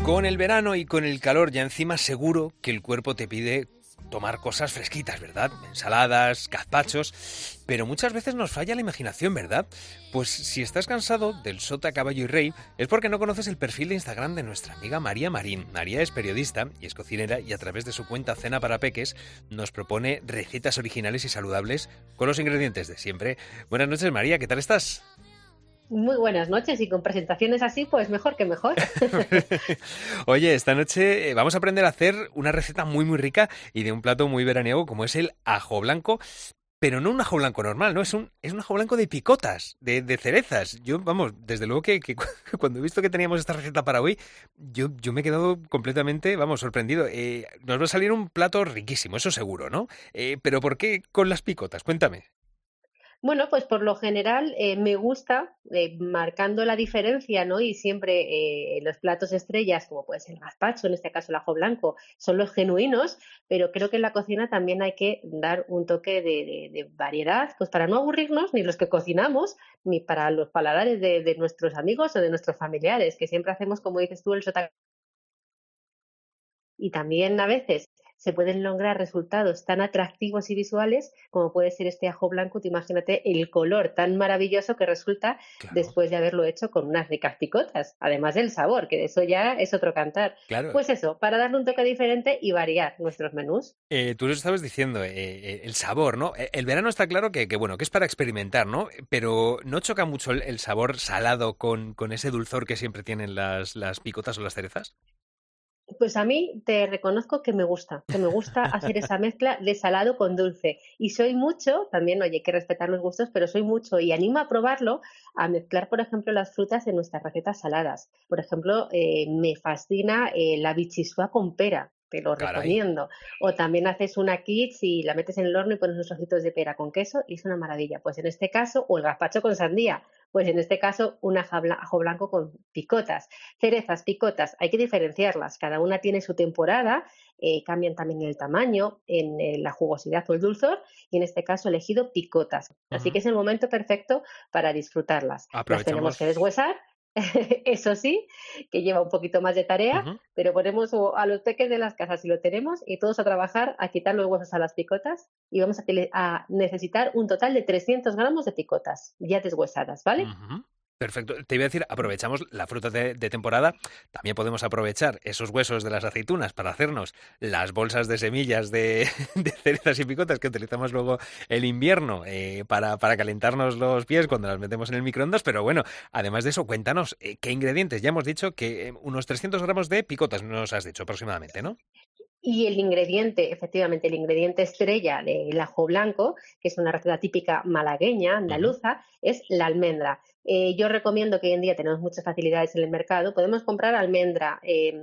Con el verano y con el calor ya encima, seguro que el cuerpo te pide tomar cosas fresquitas, ¿verdad? Ensaladas, gazpachos, pero muchas veces nos falla la imaginación, ¿verdad? Pues si estás cansado del sota, caballo y rey, es porque no conoces el perfil de Instagram de nuestra amiga María Marín. María es periodista y es cocinera y a través de su cuenta Cena para Peques nos propone recetas originales y saludables con los ingredientes de siempre. Buenas noches, María, ¿qué tal estás? Muy buenas noches y con presentaciones así, pues mejor que mejor. Oye, esta noche vamos a aprender a hacer una receta muy muy rica y de un plato muy veraniego como es el ajo blanco, pero no un ajo blanco normal, ¿no? Es un ajo blanco de picotas, de cerezas. Yo, vamos, desde luego que cuando he visto que teníamos esta receta para hoy, yo me he quedado completamente, vamos, sorprendido. Nos va a salir un plato riquísimo, eso seguro, ¿no? Pero ¿por qué con las picotas? Cuéntame. Bueno, pues por lo general me gusta marcando la diferencia, ¿no? Y siempre los platos estrellas, como puede ser el gazpacho, en este caso el ajo blanco, son los genuinos, pero creo que en la cocina también hay que dar un toque de variedad, pues para no aburrirnos ni los que cocinamos, ni para los paladares de nuestros amigos o de nuestros familiares, que siempre hacemos, como dices tú, el sota. Y también a veces se pueden lograr resultados tan atractivos y visuales como puede ser este ajo blanco. Tú imagínate el color tan maravilloso que resulta Claro, después de haberlo hecho con unas ricas picotas, además del sabor, que de eso ya es otro cantar. claro. Pues eso, para darle un toque diferente y variar nuestros menús. Tú lo estabas diciendo, el sabor, ¿no? El verano está claro bueno, que es para experimentar, ¿no? Pero ¿no choca mucho el sabor salado con ese dulzor que siempre tienen las picotas o las cerezas? Pues a mí te reconozco que me gusta hacer esa mezcla de salado con dulce. Y soy mucho, también, oye, hay que respetar los gustos, pero soy mucho y animo a probarlo, a mezclar, por ejemplo, las frutas en nuestras recetas saladas. Por ejemplo, me fascina la bichisua con pera. Te lo Caray. recomiendo. O también haces una kits y la metes en el horno y pones unos trocitos de pera con queso y es una maravilla. Pues en este caso, o el gazpacho con sandía. Pues en este caso, un ajo blanco con picotas. Cerezas, picotas, hay que diferenciarlas. Cada una tiene su temporada, cambian también el tamaño, en la jugosidad o el dulzor, y en este caso he elegido picotas. Así Ujú. que es el momento perfecto para disfrutarlas. Las tenemos que Aprovechamos. deshuesar, eso sí, que lleva un poquito más de tarea, Ujú. pero ponemos a los peques de las casas si lo tenemos y todos a trabajar a quitar los huesos a las picotas y vamos a necesitar un total de 300 gramos de picotas ya deshuesadas, ¿vale? Ujú. Perfecto. Te iba a decir, aprovechamos la fruta de temporada. También podemos aprovechar esos huesos de las aceitunas para hacernos las bolsas de semillas de cerezas y picotas que utilizamos luego el invierno para calentarnos los pies cuando las metemos en el microondas. Pero bueno, además de eso, cuéntanos qué ingredientes. Ya hemos dicho que unos 300 gramos de picotas nos has dicho aproximadamente, ¿no? Y el ingrediente, efectivamente, el ingrediente estrella del ajo blanco, que es una receta típica malagueña, Ujú. andaluza, es la almendra. Yo recomiendo que hoy en día tenemos muchas facilidades en el mercado. Podemos comprar almendra.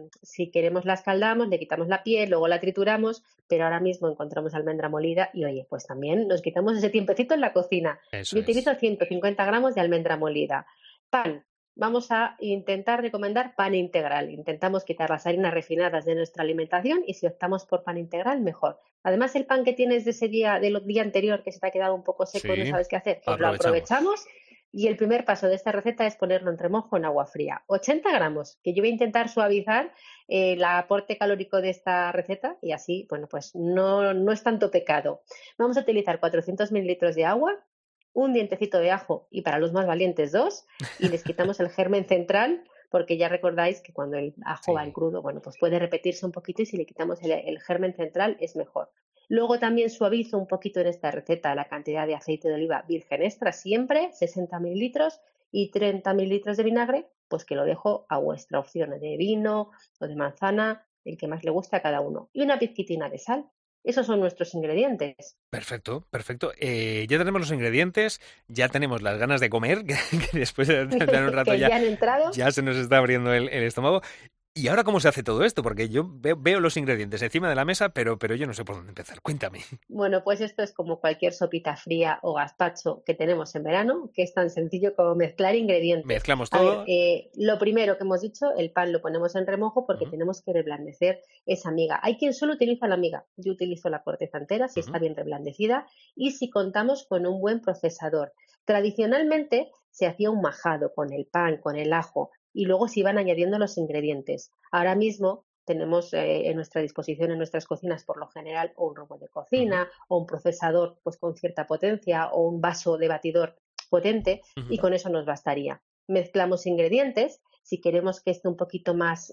Si queremos la escaldamos, le quitamos la piel, luego la trituramos, pero ahora mismo encontramos almendra molida y oye, pues también nos quitamos ese tiempecito en la cocina. Eso Yo utilizo es. 150 gramos de almendra molida. Pan, vamos a intentar recomendar pan integral. Intentamos quitar las harinas refinadas de nuestra alimentación y si optamos por pan integral, mejor. Además, el pan que tienes de ese día, del día anterior, que se te ha quedado un poco seco y no Sí, sabes qué hacer, pues lo aprovechamos. aprovechamos. Y el primer paso de esta receta es ponerlo en remojo en agua fría. 80 gramos, que yo voy a intentar suavizar el aporte calórico de esta receta y así, bueno, pues no es tanto pecado. Vamos a utilizar 400 mililitros de agua, un dientecito de ajo y para los más valientes dos, y les quitamos el germen central porque ya recordáis que cuando el ajo va en Sí. crudo, bueno, pues puede repetirse un poquito y si le quitamos el germen central es mejor. Luego también suavizo un poquito en esta receta la cantidad de aceite de oliva virgen extra siempre, 60 mililitros y 30 mililitros de vinagre, pues que lo dejo a vuestra opción de vino o de manzana, el que más le gusta a cada uno. Y una pizquitina de sal. Esos son nuestros ingredientes. Perfecto, perfecto. Ya tenemos los ingredientes, ya tenemos las ganas de comer, que después de dar un rato Que ya, ya han entrado. ya se nos está abriendo el estómago. ¿Y ahora cómo se hace todo esto? Porque yo veo los ingredientes encima de la mesa, pero yo no sé por dónde empezar. Cuéntame. Bueno, pues esto es como cualquier sopita fría o gazpacho que tenemos en verano, que es tan sencillo como mezclar ingredientes. Mezclamos A ver, todo. lo primero que hemos dicho, el pan lo ponemos en remojo porque Ujú, tenemos que reblandecer esa miga. Hay quien solo utiliza la miga. Yo utilizo la corteza entera si ujú. está bien reblandecida y si contamos con un buen procesador. Tradicionalmente se hacía un majado con el pan, con el ajo y luego se iban añadiendo los ingredientes. Ahora mismo tenemos en nuestra disposición en nuestras cocinas por lo general o un robot de Ujú, cocina o un procesador pues con cierta potencia o un vaso de batidor potente y ujú. con eso nos bastaría. Mezclamos ingredientes. Si queremos que esté un poquito más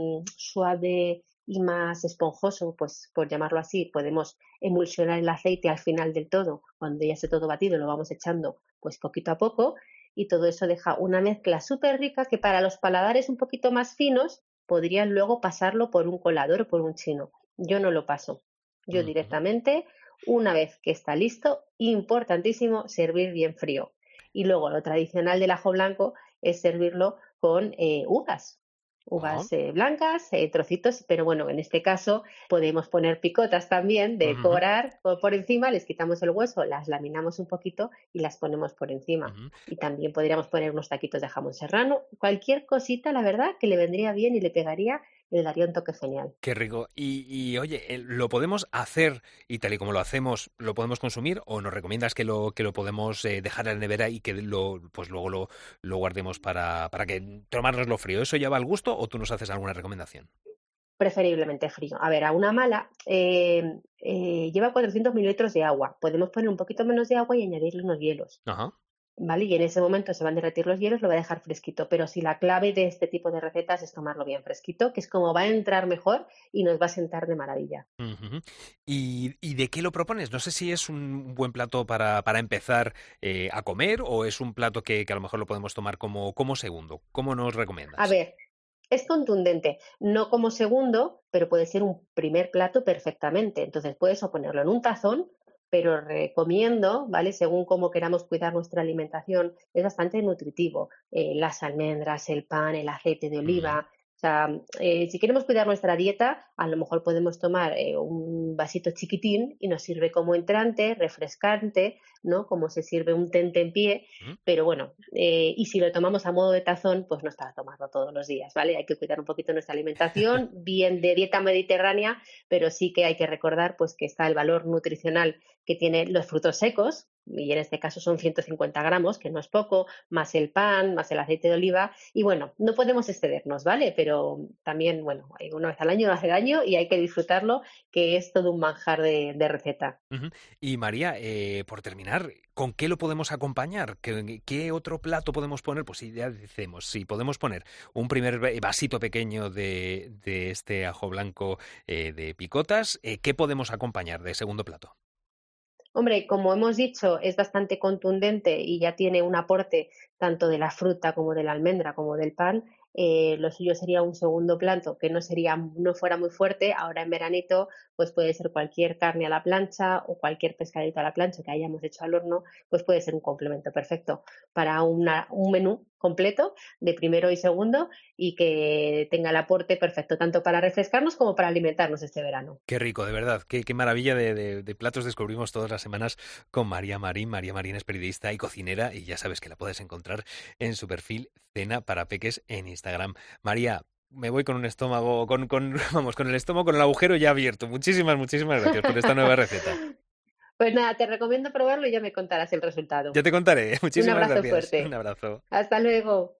suave y más esponjoso, pues por llamarlo así, podemos emulsionar el aceite al final del todo. Cuando ya esté todo batido, lo vamos echando pues poquito a poco y todo eso deja una mezcla súper rica que para los paladares un poquito más finos podrían luego pasarlo por un colador o por un chino. Yo no lo paso. Yo Ujú. directamente, una vez que está listo, importantísimo servir bien frío. Y luego lo tradicional del ajo blanco es servirlo con Ah, uvas blancas, trocitos, pero bueno, en este caso podemos poner picotas también, ujú, decorar por encima, les quitamos el hueso, las laminamos un poquito y las ponemos por encima. ujú. Y también podríamos poner unos taquitos de jamón serrano, cualquier cosita, la verdad, que le vendría bien y le pegaría y le daría un toque genial. Qué rico. Oye, ¿lo podemos hacer y tal y como lo hacemos, lo podemos consumir o nos recomiendas que lo podemos dejar en la nevera y que pues luego lo guardemos para que tomárnoslo frío? ¿Eso ya va al gusto o tú nos haces alguna recomendación? Preferiblemente frío. A ver, a una mala lleva 400 mililitros de agua. Podemos poner un poquito menos de agua y añadirle unos hielos. Ajá. ¿Vale? Y en ese momento se van a derretir los hielos, lo va a dejar fresquito. Pero si la clave de este tipo de recetas es tomarlo bien fresquito, que es como va a entrar mejor y nos va a sentar de maravilla. Ujú. ¿Y de qué lo propones? No sé si es un buen plato para empezar a comer o es un plato que a lo mejor lo podemos tomar como segundo. ¿Cómo nos A recomiendas? ver, es contundente, no como segundo, pero puede ser un primer plato perfectamente. Entonces puedes o ponerlo en un tazón, pero recomiendo, ¿vale? Según cómo queramos cuidar nuestra alimentación, es bastante nutritivo. Las almendras, el pan, el aceite de Mm, oliva. O sea, si queremos cuidar nuestra dieta, a lo mejor podemos tomar un vasito chiquitín y nos sirve como entrante, refrescante, ¿no? Como se sirve un tentempié, mm. pero bueno, y si lo tomamos a modo de tazón, pues no es para tomarlo todos los días, ¿vale? Hay que cuidar un poquito nuestra alimentación, bien de dieta mediterránea, pero sí que hay que recordar pues que está el valor nutricional que tienen los frutos secos, y en este caso son 150 gramos, que no es poco, más el pan, más el aceite de oliva, y bueno, no podemos excedernos, ¿vale? Pero también, bueno, una vez al año no hace daño y hay que disfrutarlo, que es todo un manjar de receta. Ujú. Y María, por terminar, ¿con qué lo podemos acompañar? ¿Qué otro plato podemos poner? Pues si ya decimos, si podemos poner un primer vasito pequeño de este ajo blanco de picotas, ¿qué podemos acompañar de segundo plato? Hombre, como hemos dicho, es bastante contundente y ya tiene un aporte tanto de la fruta como de la almendra como del pan. Lo suyo sería un segundo plato que no fuera muy fuerte. Ahora en veranito, pues puede ser cualquier carne a la plancha o cualquier pescadito a la plancha que hayamos hecho al horno, pues puede ser un complemento perfecto para un menú completo de primero y segundo y que tenga el aporte perfecto tanto para refrescarnos como para alimentarnos este verano. Qué rico, de verdad. Qué maravilla de platos descubrimos todas las semanas con María Marín. María Marín es periodista y cocinera y ya sabes que la puedes encontrar en su perfil Cena para Peques en Instagram. María, me voy con un estómago, vamos, con el estómago, con el agujero ya abierto. Muchísimas gracias por esta nueva receta. Pues nada, te recomiendo probarlo y ya me contarás el resultado. Ya te contaré. Un Muchísimas abrazo gracias. Un fuerte. abrazo. Hasta luego.